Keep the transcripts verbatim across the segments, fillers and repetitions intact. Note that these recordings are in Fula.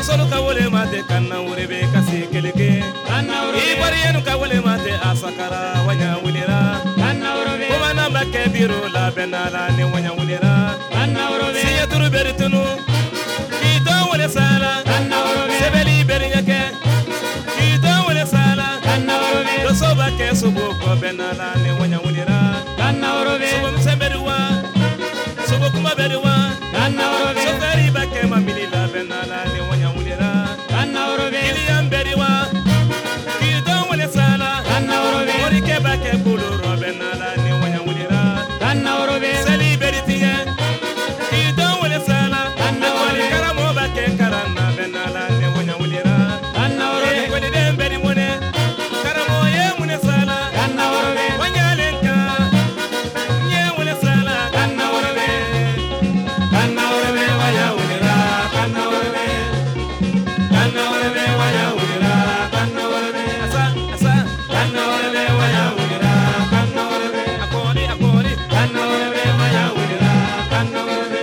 solo ka wole mate kanna urebe kasi keleke kanna urebe ibari yenu ka wole mate asakara wanya wulira kanna urebe kuma namba ke biro la benala ni wanya wulira kanna urebe siya turu beritunu kito wole sala kanna urebe sebeli berinyake kito wole sala kanna urebe do soba ke subu ko benala ni wanya wulira kanna urebe subu msemberiwa subu kuma beriwa kanna urebe soferi bake mamili la benala ni wanya wulira kanna urebe Iliam beriwa kito wole sala kanna urebe ori ke bake bulu robenala ni wanya wulira kanna urebe seli beritiye kito wole sala kanna urebe karamo bake karana benala ni wanya wulira kanna urebe wole dem beri mone karamo ye mune sala kanna urebe wanya lenka nye wole sala kanna urebe kanna urebe waya ulira kanna urebe kanna urebe waya ulira kanna urebe asa asa kanna urebe waya ulira kanna urebe akori akori kanna urebe waya ulira kanna urebe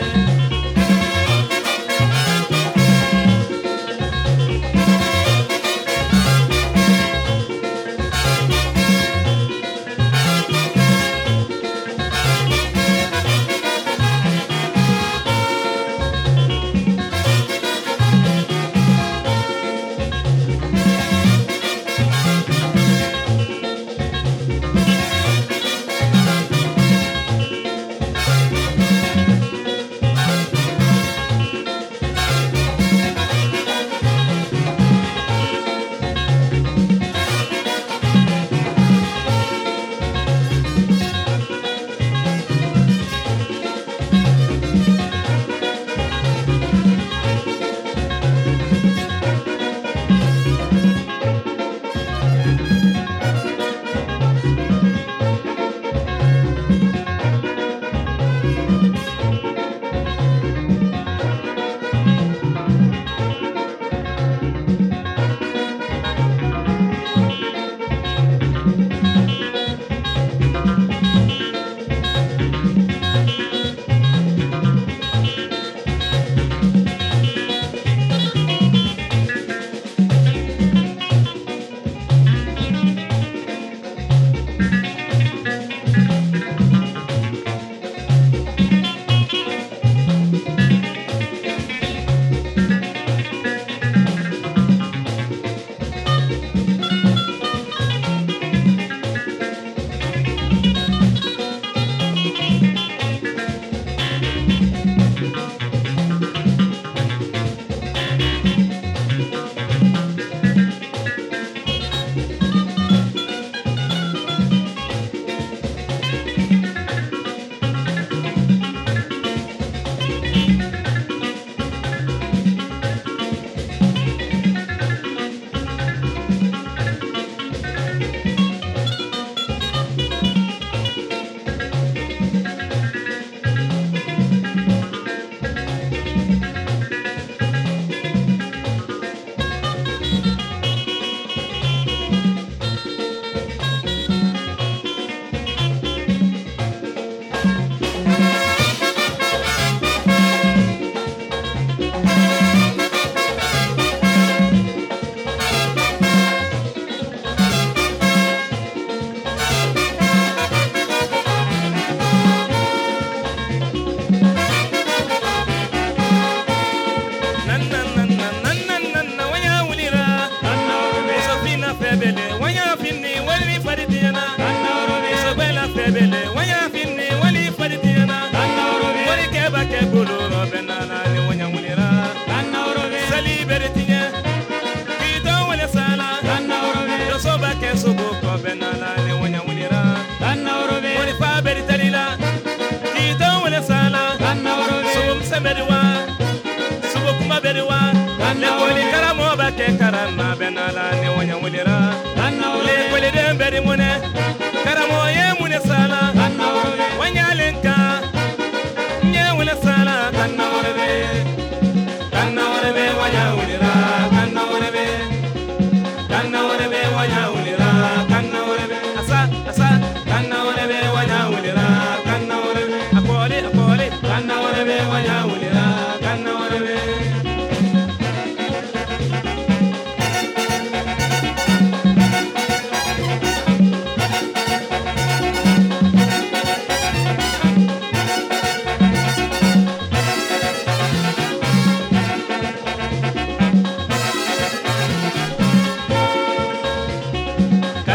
karana benala ne wanya wulira le kwele dem beri mune karamo ye mune sala wanya lenka nye wule sala kanna orebe kanna orebe wanya wulira kanna orebe kanna orebe wanya wulira kanna orebe asa asa kanna orebe wanya wulira kanna orebe akole akole kanna orebe wanya wulira kanna orebe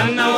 Kana